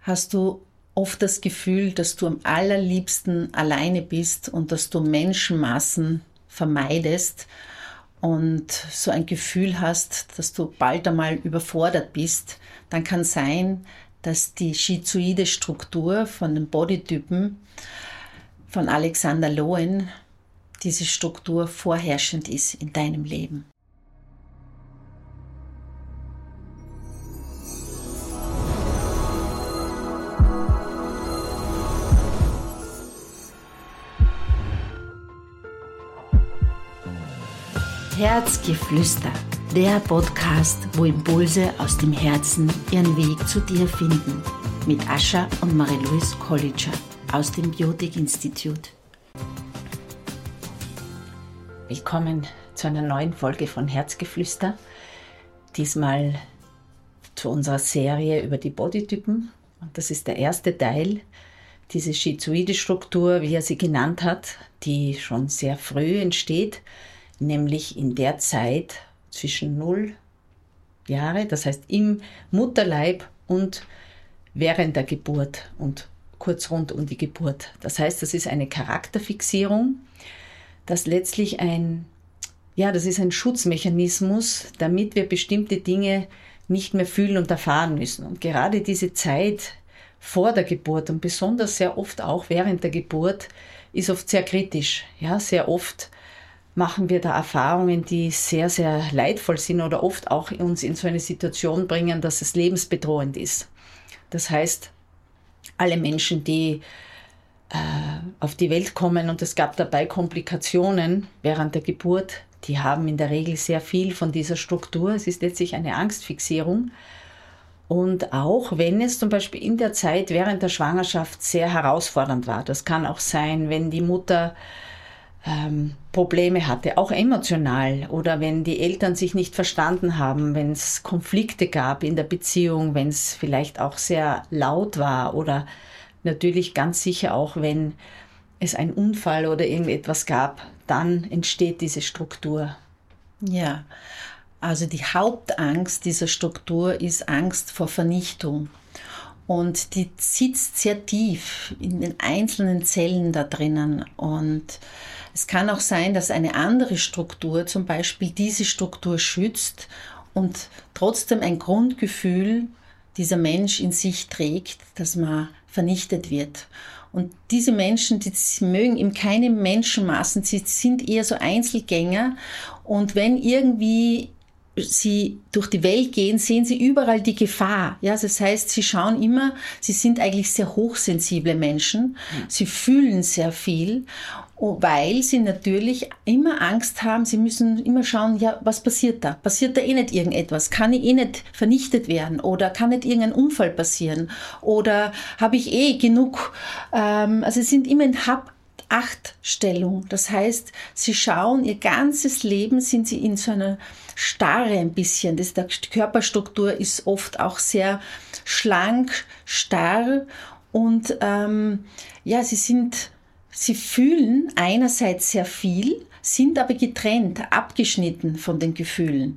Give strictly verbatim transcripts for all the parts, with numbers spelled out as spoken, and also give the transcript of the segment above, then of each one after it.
hast du oft das Gefühl, dass du am allerliebsten alleine bist und dass du Menschenmassen vermeidest und so ein Gefühl hast, dass du bald einmal überfordert bist, dann kann sein, dass die schizoide Struktur von den Bodytypen von Alexander Lowen, diese Struktur vorherrschend ist in deinem Leben. Herzgeflüster, der Podcast, wo Impulse aus dem Herzen ihren Weg zu dir finden. Mit Ascha und Marie-Louise Kolitscher aus dem Biotik Institute. Willkommen zu einer neuen Folge von Herzgeflüster. Diesmal zu unserer Serie über die Bodytypen. Und das ist der erste Teil, diese schizoide Struktur, wie er sie genannt hat, die schon sehr früh entsteht, nämlich in der Zeit zwischen null Jahre, das heißt im Mutterleib und während der Geburt und kurz rund um die Geburt. Das heißt, das ist eine Charakterfixierung, das letztlich ein, ja, das ist ein Schutzmechanismus, damit wir bestimmte Dinge nicht mehr fühlen und erfahren müssen. Und gerade diese Zeit vor der Geburt und besonders sehr oft auch während der Geburt ist oft sehr kritisch. Ja, sehr oft machen wir da Erfahrungen, die sehr, sehr leidvoll sind oder oft auch uns in so eine Situation bringen, dass es lebensbedrohend ist. Das heißt, alle Menschen, die äh, auf die Welt kommen und es gab dabei Komplikationen während der Geburt, die haben in der Regel sehr viel von dieser Struktur. Es ist letztlich eine Angstfixierung. Und auch wenn es zum Beispiel in der Zeit während der Schwangerschaft sehr herausfordernd war, das kann auch sein, wenn die Mutter Ähm, Probleme hatte, auch emotional, oder wenn die Eltern sich nicht verstanden haben, wenn es Konflikte gab in der Beziehung, wenn es vielleicht auch sehr laut war oder natürlich ganz sicher auch, wenn es einen Unfall oder irgendetwas gab, dann entsteht diese Struktur. Ja, also die Hauptangst dieser Struktur ist Angst vor Vernichtung. Und die sitzt sehr tief in den einzelnen Zellen da drinnen. Und es kann auch sein, dass eine andere Struktur zum Beispiel diese Struktur schützt und trotzdem ein Grundgefühl dieser Mensch in sich trägt, dass man vernichtet wird. Und diese Menschen, die mögen eben keine Menschenmassen, sie sind eher so Einzelgänger. Und wenn irgendwie sie durch die Welt gehen, sehen sie überall die Gefahr. Ja, das heißt, sie schauen immer, sie sind eigentlich sehr hochsensible Menschen. Sie fühlen sehr viel, weil sie natürlich immer Angst haben. Sie müssen immer schauen, ja, was passiert da? Passiert da eh nicht irgendetwas? Kann ich eh nicht vernichtet werden? Oder kann nicht irgendein Unfall passieren? Oder habe ich eh genug? Ähm, also sie sind immer in Hab-Acht-Stellung. Das heißt, sie schauen, ihr ganzes Leben sind sie in so einer Starre ein bisschen. Das, die Körperstruktur ist oft auch sehr schlank, starr und ähm, ja, sie sind, sie fühlen einerseits sehr viel, sind aber getrennt, abgeschnitten von den Gefühlen.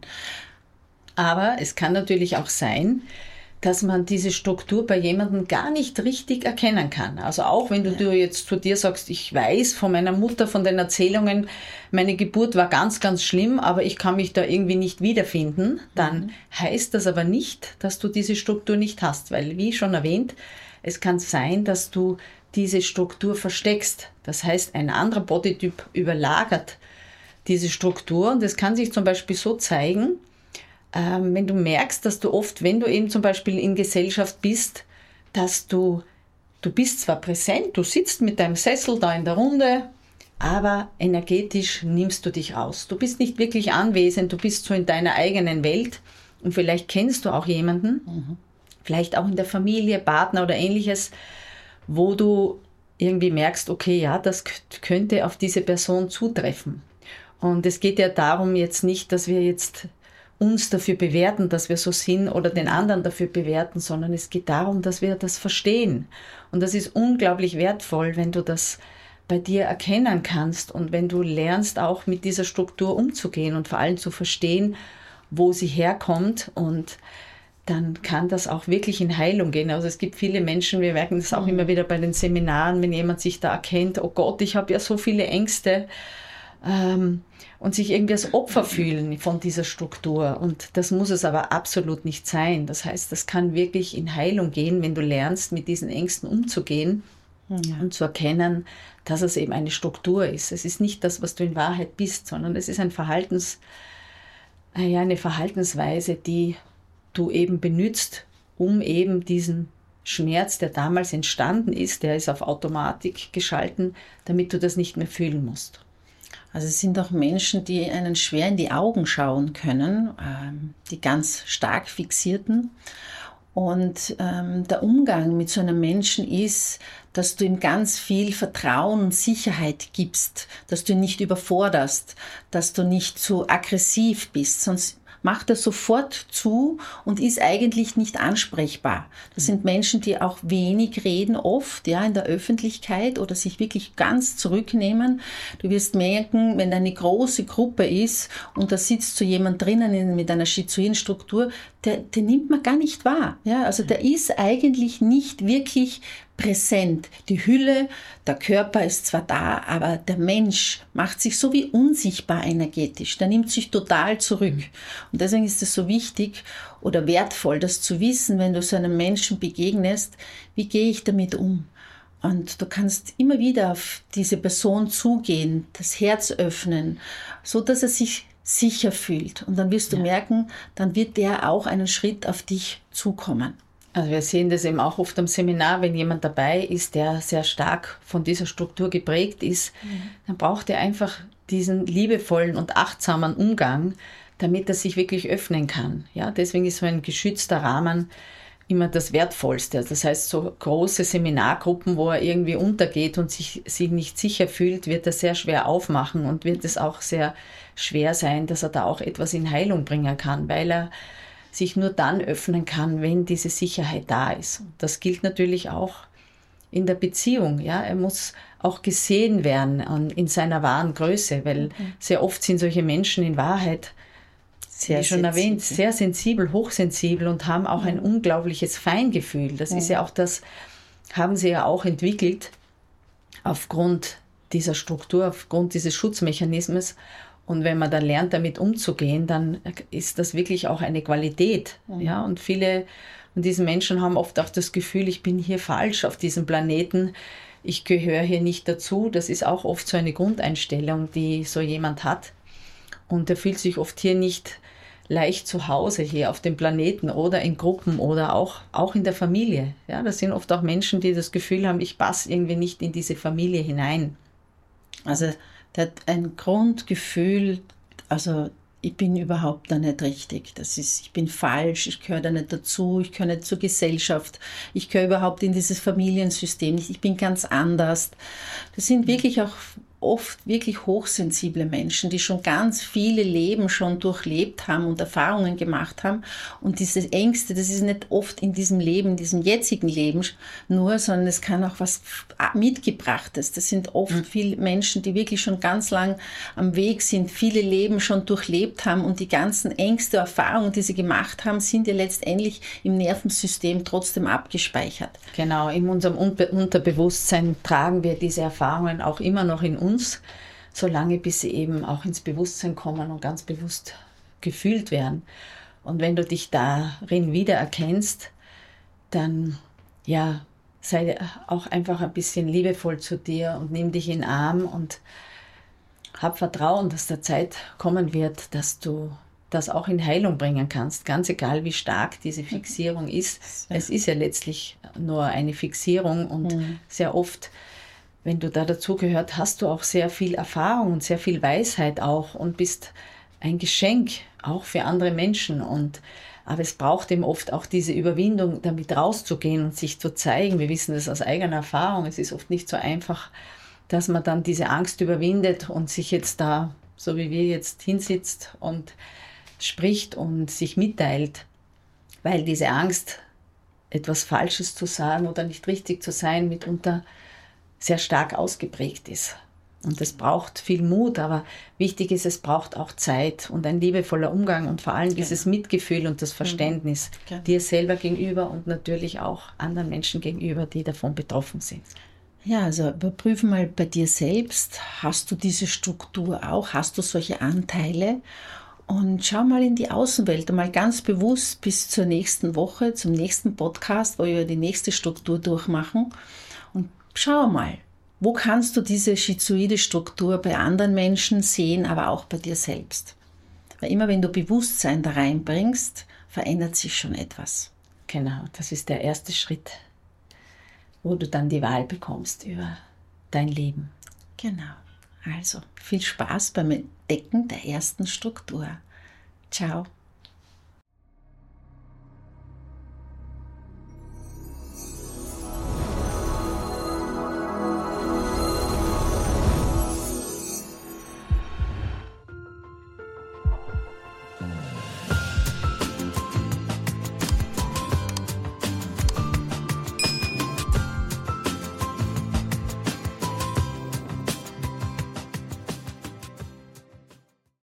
Aber es kann natürlich auch sein, dass man diese Struktur bei jemandem gar nicht richtig erkennen kann. Also auch wenn du, ja. du jetzt zu dir sagst, ich weiß von meiner Mutter, von den Erzählungen, meine Geburt war ganz, ganz schlimm, aber ich kann mich da irgendwie nicht wiederfinden, dann mhm. heißt das aber nicht, dass du diese Struktur nicht hast. Weil, wie schon erwähnt, es kann sein, dass du diese Struktur versteckst. Das heißt, ein anderer Bodytyp überlagert diese Struktur und es kann sich zum Beispiel so zeigen, wenn du merkst, dass du oft, wenn du eben zum Beispiel in Gesellschaft bist, dass du, du bist zwar präsent, du sitzt mit deinem Sessel da in der Runde, aber energetisch nimmst du dich raus. Du bist nicht wirklich anwesend, du bist so in deiner eigenen Welt und vielleicht kennst du auch jemanden, mhm. vielleicht auch in der Familie, Partner oder ähnliches, wo du irgendwie merkst, okay, ja, das könnte auf diese Person zutreffen. Und es geht ja darum jetzt nicht, dass wir jetzt uns dafür bewerten, dass wir so sind oder den anderen dafür bewerten, sondern es geht darum, dass wir das verstehen. Und das ist unglaublich wertvoll, wenn du das bei dir erkennen kannst und wenn du lernst, auch mit dieser Struktur umzugehen und vor allem zu verstehen, wo sie herkommt und dann kann das auch wirklich in Heilung gehen. Also es gibt viele Menschen, wir merken das auch mhm. immer wieder bei den Seminaren, wenn jemand sich da erkennt, oh Gott, ich habe ja so viele Ängste, ähm, und sich irgendwie als Opfer fühlen von dieser Struktur. Und das muss es aber absolut nicht sein. Das heißt, das kann wirklich in Heilung gehen, wenn du lernst, mit diesen Ängsten umzugehen ja. und zu erkennen, dass es eben eine Struktur ist. Es ist nicht das, was du in Wahrheit bist, sondern es ist ein Verhaltens, ja, eine Verhaltensweise, die du eben benutzt, um eben diesen Schmerz, der damals entstanden ist, der ist auf Automatik geschalten, damit du das nicht mehr fühlen musst. Also es sind auch Menschen, die einen schwer in die Augen schauen können, ähm, die ganz stark fixierten. Und ähm, der Umgang mit so einem Menschen ist, dass du ihm ganz viel Vertrauen und Sicherheit gibst, dass du ihn nicht überforderst, dass du nicht zu aggressiv bist, sonst macht er sofort zu und ist eigentlich nicht ansprechbar. Das sind Menschen, die auch wenig reden, oft ja in der Öffentlichkeit oder sich wirklich ganz zurücknehmen. Du wirst merken, wenn eine große Gruppe ist und da sitzt so jemand drinnen mit einer schizoiden Struktur, der, den nimmt man gar nicht wahr. Ja, also der ist eigentlich nicht wirklich präsent. Die Hülle, der Körper ist zwar da, aber der Mensch macht sich so wie unsichtbar energetisch. Der nimmt sich total zurück. Und deswegen ist es so wichtig oder wertvoll, das zu wissen, wenn du so einem Menschen begegnest, wie gehe ich damit um? Und du kannst immer wieder auf diese Person zugehen, das Herz öffnen, so dass er sich sicher fühlt. Und dann wirst du ja. merken, dann wird der auch einen Schritt auf dich zukommen. Also wir sehen das eben auch oft am Seminar, wenn jemand dabei ist, der sehr stark von dieser Struktur geprägt ist, mhm. dann braucht er einfach diesen liebevollen und achtsamen Umgang, damit er sich wirklich öffnen kann. Ja, deswegen ist so ein geschützter Rahmen immer das Wertvollste. Das heißt, so große Seminargruppen, wo er irgendwie untergeht und sich, sich nicht sicher fühlt, wird er sehr schwer aufmachen und wird es auch sehr schwer sein, dass er da auch etwas in Heilung bringen kann, weil er sich nur dann öffnen kann, wenn diese Sicherheit da ist. Und das gilt natürlich auch in der Beziehung. Ja? Er muss auch gesehen werden in seiner wahren Größe, weil mhm. sehr oft sind solche Menschen in Wahrheit, sehr wie schon sensibel. erwähnt, sehr sensibel, hochsensibel und haben auch mhm. ein unglaubliches Feingefühl. Das mhm. ist ja auch das, haben sie ja auch entwickelt aufgrund dieser Struktur, aufgrund dieses Schutzmechanismus. Und wenn man dann lernt, damit umzugehen, dann ist das wirklich auch eine Qualität. Mhm. Ja, und viele von diesen Menschen haben oft auch das Gefühl, ich bin hier falsch auf diesem Planeten, ich gehöre hier nicht dazu. Das ist auch oft so eine Grundeinstellung, die so jemand hat. Und er fühlt sich oft hier nicht leicht zu Hause, hier auf dem Planeten oder in Gruppen oder auch, auch in der Familie. Ja, das sind oft auch Menschen, die das Gefühl haben, ich passe irgendwie nicht in diese Familie hinein. Also der hat ein Grundgefühl, also ich bin überhaupt da nicht richtig. Das ist, ich bin falsch, ich gehöre da nicht dazu, ich gehöre nicht zur Gesellschaft, ich gehöre überhaupt in dieses Familiensystem nicht, ich bin ganz anders. Das sind wirklich auch oft wirklich hochsensible Menschen, die schon ganz viele Leben schon durchlebt haben und Erfahrungen gemacht haben. Und diese Ängste, das ist nicht oft in diesem Leben, in diesem jetzigen Leben nur, sondern es kann auch was Mitgebrachtes. Das sind oft mhm. viele Menschen, die wirklich schon ganz lang am Weg sind, viele Leben schon durchlebt haben und die ganzen Ängste, Erfahrungen, die sie gemacht haben, sind ja letztendlich im Nervensystem trotzdem abgespeichert. Genau, in unserem Unterbewusstsein tragen wir diese Erfahrungen auch immer noch in uns. Solange bis sie eben auch ins Bewusstsein kommen und ganz bewusst gefühlt werden. Und wenn du dich darin wiedererkennst, dann ja, sei auch einfach ein bisschen liebevoll zu dir und nimm dich in den Arm und hab Vertrauen, dass der Zeit kommen wird, dass du das auch in Heilung bringen kannst, ganz egal wie stark diese Fixierung ist. Es ist ja letztlich nur eine Fixierung und mhm. sehr oft, wenn du da dazugehört, hast du auch sehr viel Erfahrung und sehr viel Weisheit auch und bist ein Geschenk auch für andere Menschen. Und, aber es braucht eben oft auch diese Überwindung, damit rauszugehen und sich zu zeigen. Wir wissen das aus eigener Erfahrung. Es ist oft nicht so einfach, dass man dann diese Angst überwindet und sich jetzt da, so wie wir jetzt, hinsitzt und spricht und sich mitteilt, weil diese Angst, etwas Falsches zu sagen oder nicht richtig zu sein, mitunter sehr stark ausgeprägt ist. Und es braucht viel Mut, aber wichtig ist, es braucht auch Zeit und ein liebevoller Umgang und vor allem genau. dieses Mitgefühl und das Verständnis genau. dir selber gegenüber und natürlich auch anderen Menschen gegenüber, die davon betroffen sind. Ja, also überprüfe mal bei dir selbst, hast du diese Struktur auch, hast du solche Anteile? Und schau mal in die Außenwelt, mal ganz bewusst bis zur nächsten Woche, zum nächsten Podcast, wo wir die nächste Struktur durchmachen. Und schau mal, wo kannst du diese schizoide Struktur bei anderen Menschen sehen, aber auch bei dir selbst? Weil immer wenn du Bewusstsein da reinbringst, verändert sich schon etwas. Genau, das ist der erste Schritt, wo du dann die Wahl bekommst über dein Leben. Genau. Also viel Spaß beim Entdecken der ersten Struktur. Ciao.